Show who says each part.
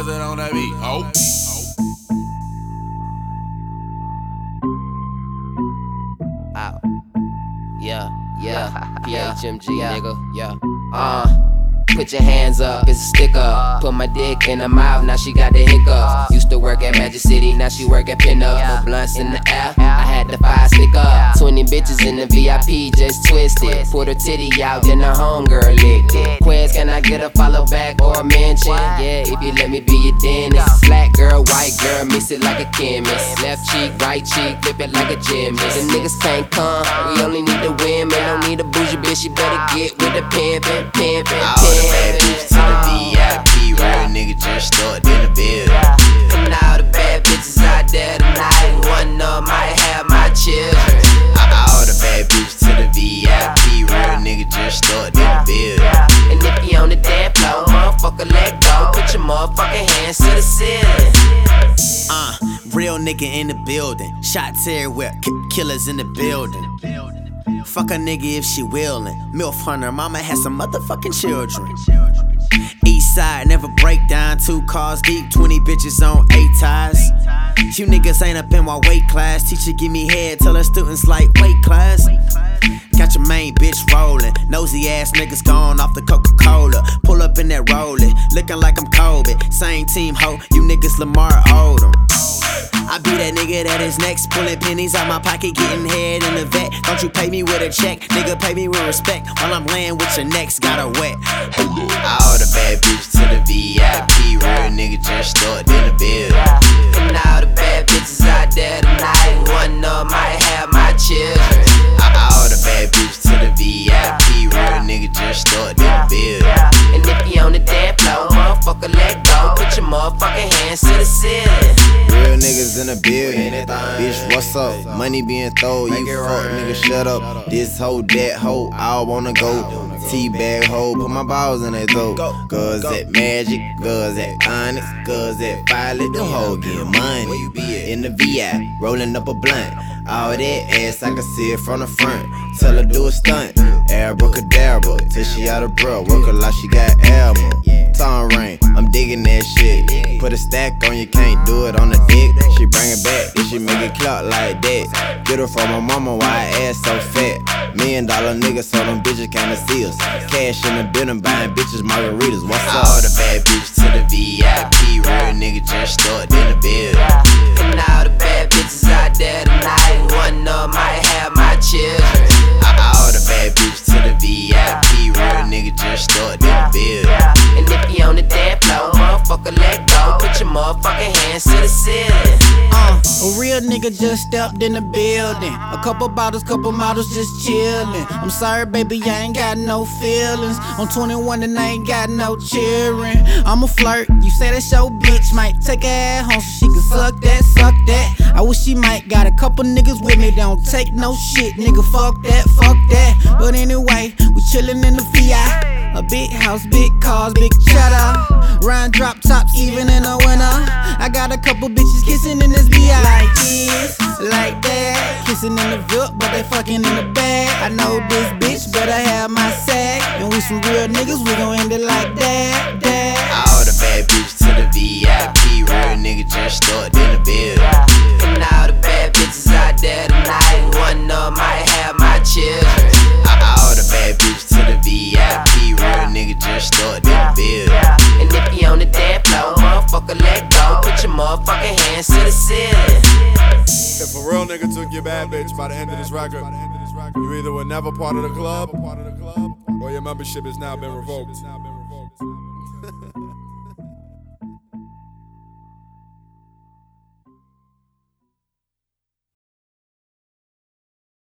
Speaker 1: buzzing on that beat. Oh.
Speaker 2: Ow. Yeah, PHMG, nigga, yeah. Put your hands up, it's a sticker. Put my dick in her mouth, now she got the hiccups. Used to work at Magic City, now she work at Pinup. No blunts in the air, I had the 5 stick up. 20 bitches in the VIP, just twisted. Put her titty out, then her homegirl licked it. Quez, can I get a follow back or a mention? Yeah, if you let me be your dentist. Black girl, white girl, mix it like a chemist. Left cheek, right cheek, flip it like a gymnast. The niggas can't come, we only need the women. Don't need a bougie bitch, you better get with the pimpin', pimpin', pimpin'.
Speaker 3: Bad bitch to the VIP, real nigga just started in the building.
Speaker 2: And all the bad bitches out there tonight, one of them might have my children.
Speaker 3: All the bad bitches to the VIP, real nigga just started in the building.
Speaker 2: And if you on the dance floor, motherfucker, let go. Put your motherfucking hands to the ceiling.
Speaker 3: Real nigga in the building, shots everywhere, killers in the building. Fuck a nigga if she willin'. MILF hunter, mama has some motherfucking children. East side never break down, 2 cars deep, 20 bitches on 8 ties. You niggas ain't up in my weight class. Teacher give me head, tell her students like weight class. Got your main bitch rollin', nosy ass niggas gone off the Coca-Cola. Pull up in that rollin', looking like I'm Kobe. Same team ho, you niggas Lamar Odom. I be that nigga that is next, pulling pennies out my pocket, getting head in the vet. Don't you pay me with a check, nigga, pay me with respect. While I'm laying with your necks, got her wet. All the bad bitches to the VIP, real nigga just started in the building.
Speaker 2: And all the bad bitches out there tonight, one of them might have my children.
Speaker 3: All the bad bitches to the VIP, real nigga just started in the building.
Speaker 2: And if you on the dance floor, motherfucker, let go. Put your motherfucking hands to the ceiling.
Speaker 3: Real niggas in the building. Bitch, what's up? Money being thrown, you fuck nigga, shut up. This hoe, that hoe, I wanna go. Teabag hoe, put my balls in that dope. Girls at Magic, girls at Onyx, girls at Violet, them hoes getting money. In the VI, rolling up a blunt. All that ass, I can see it from the front. Tell her do a stunt, abracadabra, till she out of breath. Work her like she got asthma. Tongue ring, I'm digging that shit. Put a stack on you, can't do it on the dick. She bring it back, then she make it clock like that. Get her from my mama, why her ass so fat. $1 million nigga, so them bitches kinda see us. Cash in the building, buying bitches margaritas. What's up? All the bad bitches to the VIP, real nigga just started in the building.
Speaker 2: And all the bad bitches out there tonight, one of them might have my children.
Speaker 3: All the bad bitches to the VIP, real nigga just started in the building.
Speaker 2: And if you on the dance floor, motherfucker, let go. Put your motherfucking hands to the ceiling.
Speaker 4: A real nigga just stepped in the building. A couple bottles, couple models just chillin'. I'm sorry, baby, I ain't got no feelings. I'm 21 and I ain't got no cheering. I'm a flirt, you say that's your bitch. Might take her ass home so she can suck that, suck that. I wish she might got a couple niggas with me. Don't take no shit, nigga, fuck that, fuck that. But anyway, we chillin' in the VI. A big house, big cars, big cheddar. Ryan drop tops even in the winter. I got a couple bitches kissing in this VI. Like this, like that. Kissing in the VIP, but they fucking in the bag. I know this bitch better have my sack. And we some real niggas, we gon' end it like that, that.
Speaker 3: All the bad bitches to the VIP, real nigga just started in the building.
Speaker 2: And all the bad bitches out there tonight, one of them might have my children.
Speaker 3: All the bad bitches to the VIP, real nigga just started in the building.
Speaker 2: And if you on the dance floor, motherfucker, let go. Put your motherfucking hands to the ceiling.
Speaker 1: If a real nigga took your bad bitch by the end of this record, you either were never part of the club, or your membership has now been revoked.